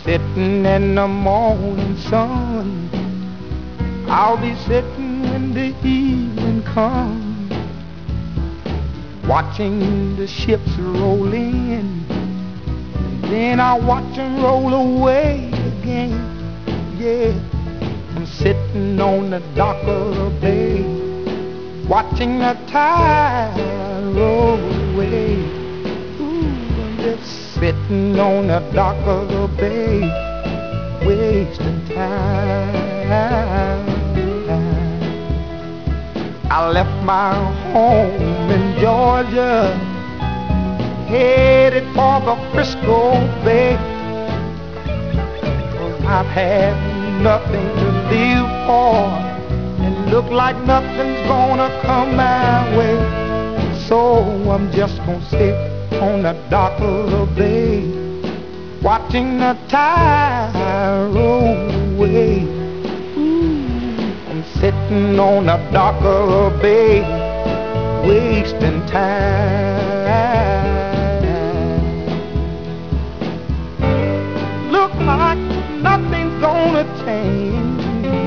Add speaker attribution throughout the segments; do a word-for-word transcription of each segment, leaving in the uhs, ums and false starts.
Speaker 1: sitting in the morning sun. I'll be sitting when the evening comes, watching the ships roll in, then I'll watch them roll away again. Yeah, I'm sitting on the dock of the bay, watching the tide roll away. Ooh, I'm just sitting on the dock of the bay, wasting time. I left my home in Georgia, headed for the Frisco Bay, 'cause I've had nothing to live for, and look like nothing's gonna come my way. So I'm just gonna sit on the dock of the bay, watching the tide roll away. Ooh, I'm sitting on the dock of the bay, wasting time. Look like nothing's gonna change,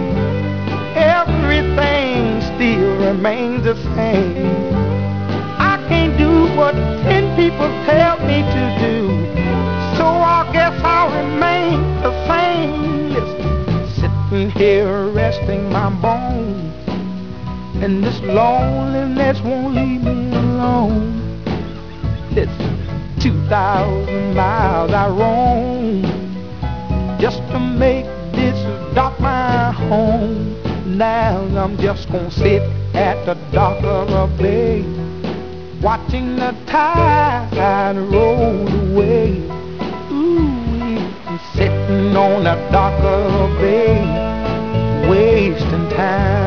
Speaker 1: everything still remains the same. I can't do what ten people tell me to do, so I guess I'll remain the same. Listen, sitting here resting my bones, and this loneliness won't leave me alone. Listen, two thousand miles I roam just to make this dock my home. Now I'm just gonna sit at the dock of the bay, watching the tide roll away. Ooh, I'm sitting on the dock of the bay, wasting time.